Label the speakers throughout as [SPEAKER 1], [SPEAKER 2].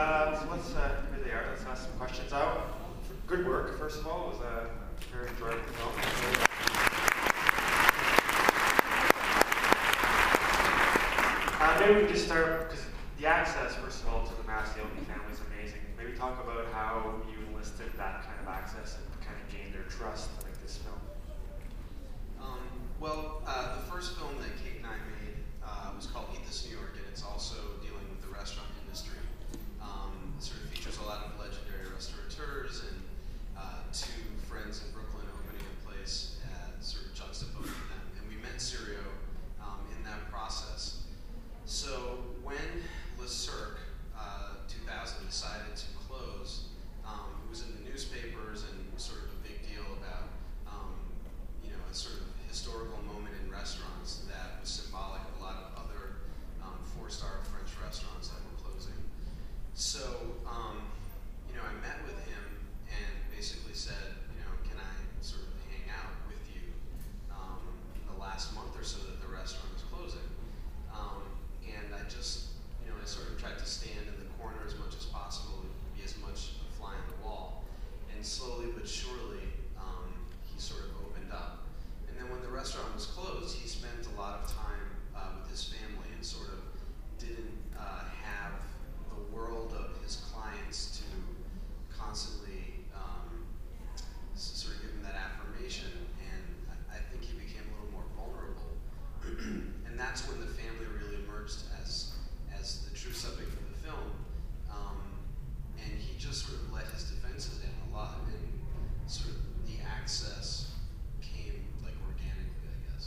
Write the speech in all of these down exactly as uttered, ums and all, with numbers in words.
[SPEAKER 1] Uh, so let's, uh, here they are, let's ask some questions. Uh, good work, first of all. It was a very enjoyable film. Uh, maybe we can just start, because the access, first of all, to the Massey-Oakney family is amazing. Maybe talk about how you enlisted that kind of access and kind of gained their trust to make this film.
[SPEAKER 2] Um, well, uh, the first film that Kate and I made uh, was called Eat This New York, and it's also dealing with the restaurant industry. Um, it sort of features a lot of legendary restaurateurs and uh, two friends in Brooklyn opening a place, uh, sort of juxtaposing them. And we met Sirio um, in that process. So when Le Cirque, uh, two thousand, decided to close, um, it was in the newspapers and sort of a big deal about, um, you know, a sort of historical moment in restaurants that was symbolic of a lot of other um, four-star French restaurants that were closing. So, um, you know, I met with him and basically said, you know, can I sort of hang out with you um, the last month or so that the restaurant was closing? Um, and I just, you know, I sort of tried to stand in the corner as much as possible, be as much a fly on the wall. And slowly but surely, um, he sort of opened up. And then when the restaurant was closed, he spent a lot of time uh, with his family and sort of didn't uh, have the world of his clients to constantly um, sort of give him that affirmation. And I, I think he became a little more vulnerable. And that's when the family really emerged as, as the true subject of the film. Um, and he just sort of let his defenses in a lot, and sort of the access came like organically, I guess.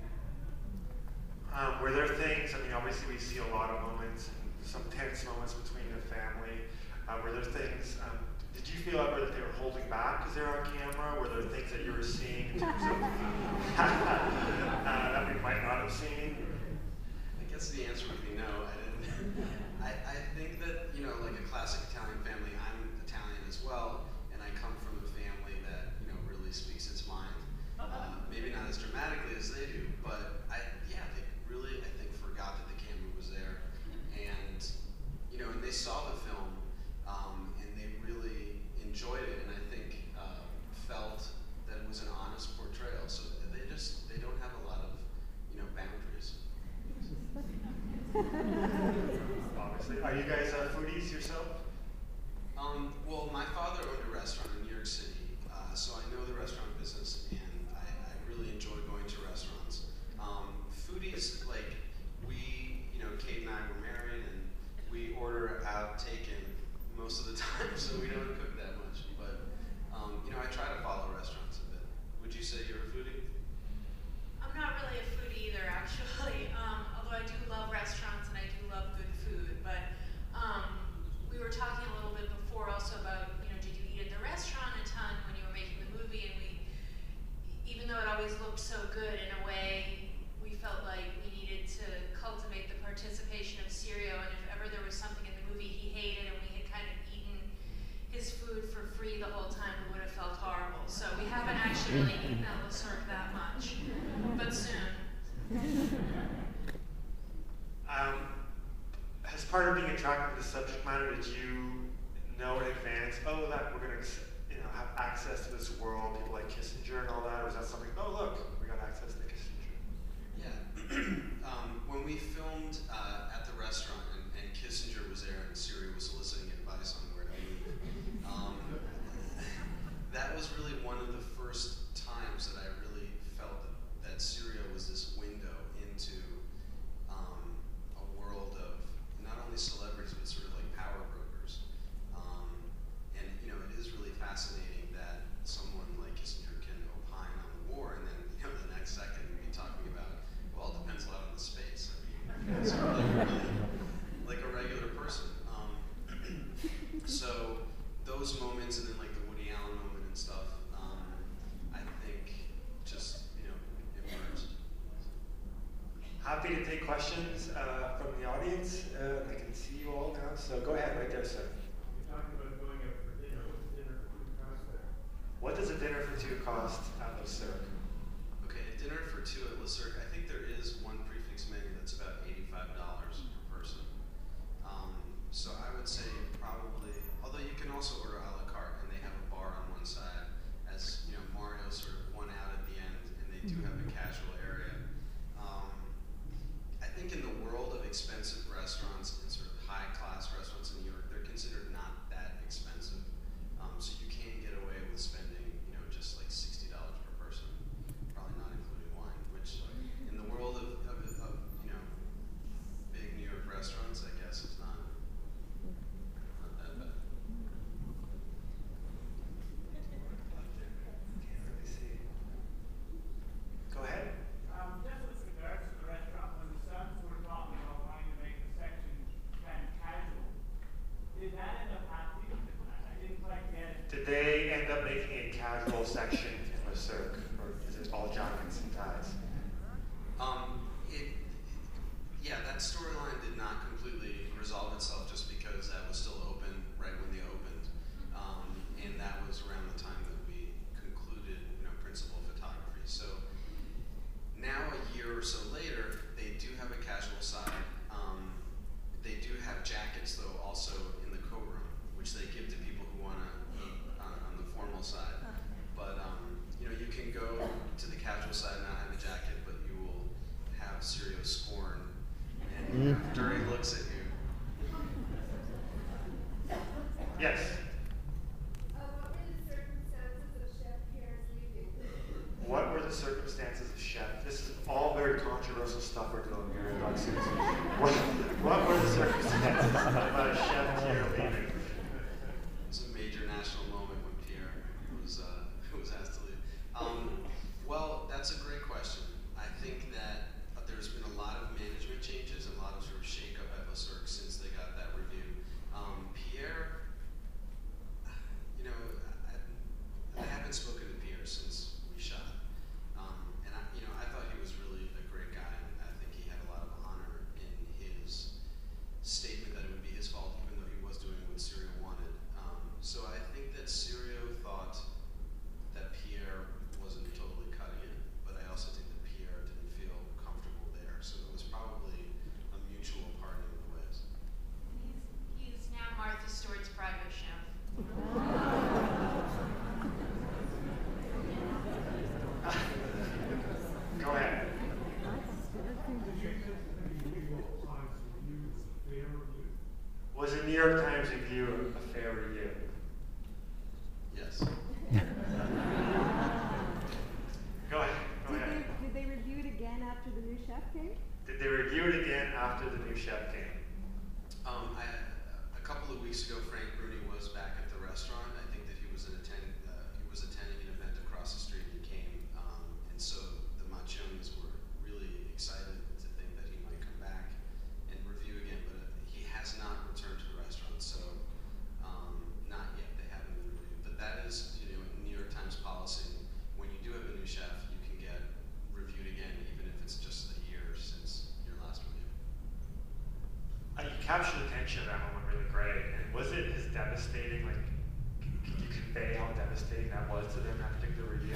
[SPEAKER 1] Um, were there things, I mean, obviously we see a lot of moments, some tense moments between the family. Uh, were there things, um, did you feel ever that they were holding back because they were on camera? Were there things that you were seeing in terms of uh, that we might not have seen?
[SPEAKER 2] I guess the answer would be no. I didn't. I, I think that, you know, like a classic Italian family, I'm Italian as well, and I come from a family that, you know, really speaks its mind. Uh, maybe not as dramatically as they do, but I, yeah, they really, I think, forgot that the camera was there. And, you know, and they saw the film, um, and they really enjoyed it, and I think uh, felt that it was an honest portrayal. So they just, they don't have a lot of, you know, boundaries.
[SPEAKER 1] Obviously. Are you guys uh, foodies yourself?
[SPEAKER 2] Um, well, my father owned a restaurant in New York City, uh, so I know the restaurant business, and I, I really enjoy going to restaurants. Um, foodies, like, we, you know, Kate and I were married, and we order out taken most of the time, so we don't cook that much. But, um, you know, I try to follow restaurants a bit. Would you say you're a foodie?
[SPEAKER 3] I'm not really a foodie either, actually. Um, although I do love restaurants and I do love good food. But um, we were talking a little bit before also about, you know, did you eat at the restaurant a ton when you were making the movie? And we, even though it always looked so good, in a way, we felt like we needed to cultivate the participation of Sirio. And if ever there was something in the movie he hated and we had kind of eaten his food for free the whole time, we would have felt horrible. So we haven't actually really eaten at Le Cirque that much, but soon.
[SPEAKER 1] Um, as part of being attracted to the subject matter, did you know in advance, oh, that we're going to, you know, have access to this world, people like Kissinger and all that, or was that something, oh, look, we got access to Kissinger?
[SPEAKER 2] Yeah. um, when we filmed uh, at the restaurant, and, and Kissinger was there, and Sirio was soliciting advice on where to move, um, that was really one of the first times that I really felt that, that Sirio was this window into um, a world of not only celebrities, but sort of like power brokers. Um, and, you know, it is really fascinating that someone like Kissinger can opine on the war, and then, you know, the next second be talking about, well, it depends a lot on the space. I mean, it's sort of like, really, like a regular person. Um, so those moments, and then like the Woody Allen moment and stuff, um, I think just, you know, emerged.
[SPEAKER 1] Happy to take questions uh, from the audience. Uh, I can see you all now, so go ahead, right there, sir.
[SPEAKER 4] You're talking about going out for dinner. What's dinner for two cost there?
[SPEAKER 1] What does a dinner for two cost at Le Cirque?
[SPEAKER 2] Okay, a dinner for two at Le Cirque, I think there is one prefix menu that's about eighty-five dollars per person. Um, so I would say probably also order a la carte, and they have a bar on one side, as you know, Mario sort of won out at the end, and they do have a casual area. Um, I think in the world of expensive restaurants and sort of high-class restaurants in New York, they're considered not that expensive. Um, so you can get away with spending, you know, just like sixty dollars per person, probably not including wine, which in the world of, of, of you know, big New York restaurants, I guess is not, not that bad.
[SPEAKER 1] Can't really see. Go ahead.
[SPEAKER 4] Um, just with regards to the restaurant, when the Suns were talking about wanting to make the section kind of casual, did that end up happening? I I didn't quite get it.
[SPEAKER 1] Did they end up making a casual section in Le Cirque, or is it all jackets and ties?
[SPEAKER 2] Um, it, yeah, that storyline did not completely resolve itself just because that was still open right when they opened. Um, and that was around the time that we concluded, you know, principal photography. So now a year or so later, they do have a casual side. Um, they do have jackets though also in the coat room, which they give to people who want to eat on, on the formal side. But um, you know, you can go to the casual side and not have a jacket, but you will have Sirio scorn and dirty looks at you.
[SPEAKER 1] Yes.
[SPEAKER 5] Uh, what were the circumstances of Chef Pierre's leaving?
[SPEAKER 1] What were the circumstances of Chef? This is all very controversial stuff we're doing here in Dog City. What, what were the circumstances about Chef Pierre leaving?
[SPEAKER 2] It's a major national moment when Pierre was uh, was asked to leave. Um, well, that's a great question. I think that uh, there's been a lot of management changes and a lot of sort of shake-up at Le Cirque since they got that review. Um, Pierre, you know, I, I haven't spoken to Pierre since we shot. Um, and I, you know, I thought he was really a great guy, and I think he had a lot of honor in his statement that it would be his fault, even though he was doing what Sirio wanted. Um, so I think that Sirio thought that Pierre wasn't totally cutting it, but I also think that Pierre didn't feel comfortable there. So it was probably a mutual parting of the ways.
[SPEAKER 3] He's, he's now Martha Stewart's private chef.
[SPEAKER 1] Go ahead. Was the New York Times review a fair review?
[SPEAKER 2] Yes.
[SPEAKER 1] Go ahead. Go
[SPEAKER 6] Did
[SPEAKER 1] ahead.
[SPEAKER 6] they, did they review it again after the new chef came?
[SPEAKER 1] Did they review it again after the new chef came?
[SPEAKER 2] Um, I, a couple of weeks ago, Frank Bruni was back at the restaurant. I think that he was an attend, uh, he was attending an event across the street and he came. Um, and so the Machiones were really excited to think that he might come back and review again, but he has not returned to the restaurant. So um, not yet. They haven't been reviewed. But that is, you know, New York Times policy. When you do have a new chef, you can get reviewed again, even if it's just a year since your last review.
[SPEAKER 1] Uh, you captured the tension of that moment really great. And was it as devastating? Like, can, can you convey how devastating that was to them, that particular review?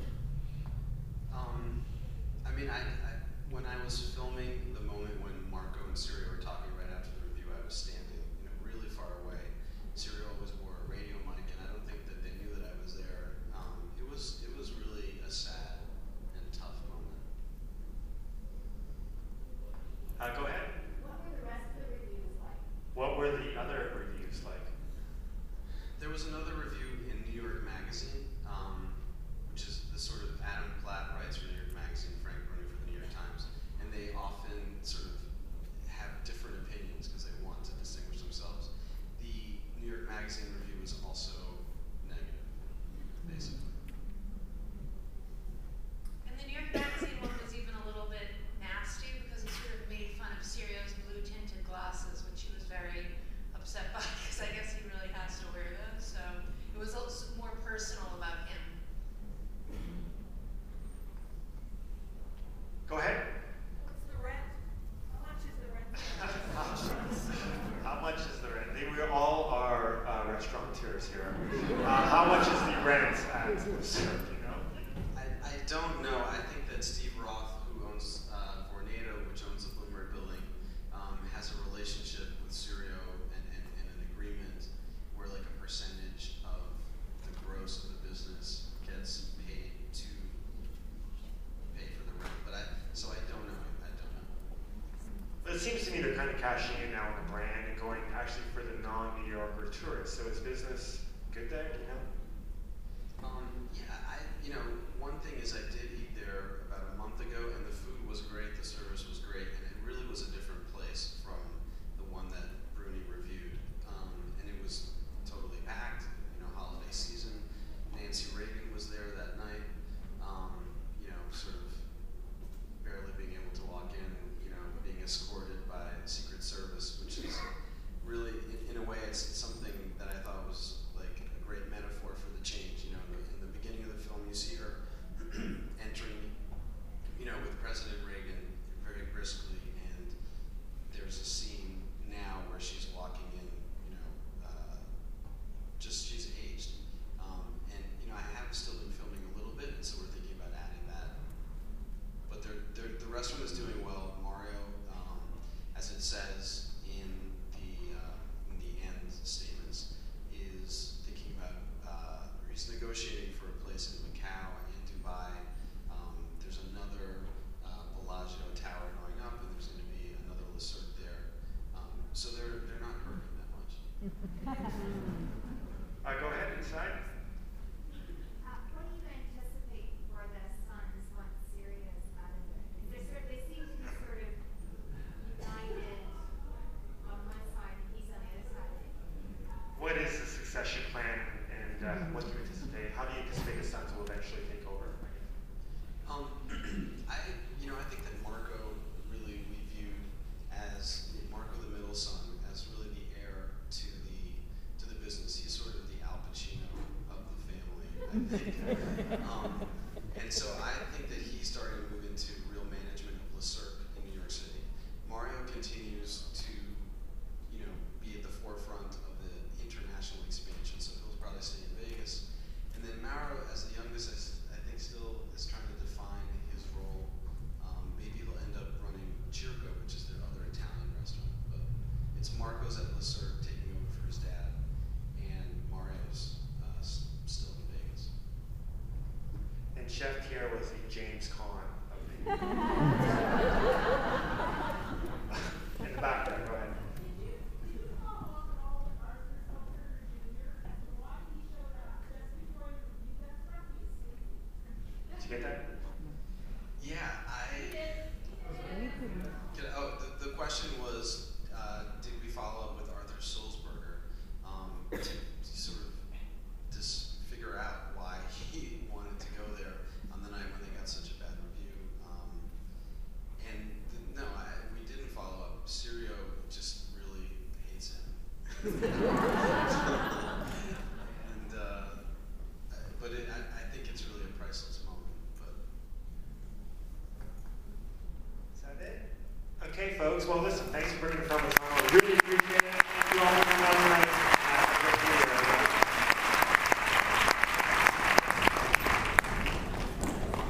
[SPEAKER 2] Um, I mean, I, I when I was filming the moment when Marco and Sirio were talking right after the review, I was standing, you know, really far away. Sirio always wore a radio mic, and I don't think that they knew that I was there. Um, it was it was really a sad and tough moment.
[SPEAKER 1] Uh, go ahead.
[SPEAKER 5] What were the rest of the reviews like?
[SPEAKER 1] What were the other reviews like?
[SPEAKER 2] There was another review in New York Magazine, um, which is the sort of Adam Platt writes for New York Magazine, Frank Bruni for the New York Times, and they often sort of have different opinions because they want to distinguish themselves. The New York Magazine review was also negative, basically.
[SPEAKER 3] And the New York Magazine one was even a little bit nasty because it sort of made fun of Sirio's blue tinted glasses, which he was very upset by because I guess he really has to wear those. So it was also more personal about him.
[SPEAKER 1] Go ahead.
[SPEAKER 5] What's the rent? How much is the rent?
[SPEAKER 1] How much is the rent? They, we all are uh, restaurateurs here. Uh, how much is the rent at Le Cirque, you know?
[SPEAKER 2] I, I don't know. I think that Steve Roth, who owns uh, Vornado, which owns the Bloomberg building, um, has a relationship with Sirio and, and, and an agreement where like a percentage
[SPEAKER 1] seems to me they're kind of cashing in now on the brand and going actually for the non-New Yorker tourists. So is business good there, do you know?
[SPEAKER 2] Um, yeah, I, you know, one thing is I did eat there about a month ago, and the food was great, the service was great, and it really was a different place from the one that Bruni reviewed. Um, and it was totally packed, you know, holiday season. Nancy Reagan was there that night, um, you know, sort of barely being able to walk in, and, you know, being escorted by Secret Service, which is really, in, in a way, it's, it's something that I thought was like a great metaphor for the change. You know, in the, in the beginning of the film, you see her entering, you know, with President Reagan very briskly, and there's a scene now where she's walking in, you know, uh, just she's aged, um, and you know, I have still been filming a little bit, and so we're thinking about adding that. But they're, they're, the restaurant is doing well. Mario, um, as it says in the uh, in the end statements, is thinking about, uh, or he's negotiating for a place in Macau and Dubai. Um, there's another uh, Bellagio tower going up, and there's going to be another Le Cirque there. Um, so they're they're not hurting that much.
[SPEAKER 1] Uh, go ahead inside.
[SPEAKER 5] Uh, what do you anticipate for the sons once Syria is out of it? They sort of, they seem to be sort of united on one side and he's on the other side.
[SPEAKER 1] What is the succession plan, and uh, what do you anticipate? How do you anticipate the sons will eventually take over?
[SPEAKER 2] Um, I, you know, I think that Marco really we viewed as Marco, the middle son, as really the heir to the to the business. He's sort of the Al Pacino of the family, I think. um, and so I think that he's starting to move into real management of Le Cirque in New York City. Mario continues to, you know, be at the forefront of the international expansion, so he'll probably stay in Vegas. And then Mauro, as the youngest, I, I think still is trying to define his role. Um, maybe he'll end up running Circo, which is their other Italian restaurant. But it's Marco's at Le Cirque taking over for his dad, and Mario's uh, s- still in Vegas.
[SPEAKER 1] And Chef Pierre was the James Caan of the. In the back there, go ahead.
[SPEAKER 4] Did you, did you follow up at all with Arthur Seltzer Junior as to why he showed up just before you reviewed that stuff? He escaped.
[SPEAKER 1] Did you get that?
[SPEAKER 2] Yeah, I. Can, oh, the, the question was, uh, did we follow up with Arthur Sulzberger um, to, to sort of just figure out why he wanted to go there on the night when they got such a bad review? Um, and the, no, I, we didn't follow up. Sirio just really hates him. and uh, but it, I, I think it's really a priceless moment. But
[SPEAKER 1] Is that it? Okay, folks. Well, listen, thanks for bringing the film to Toronto. I really appreciate it. Thank you all for coming out.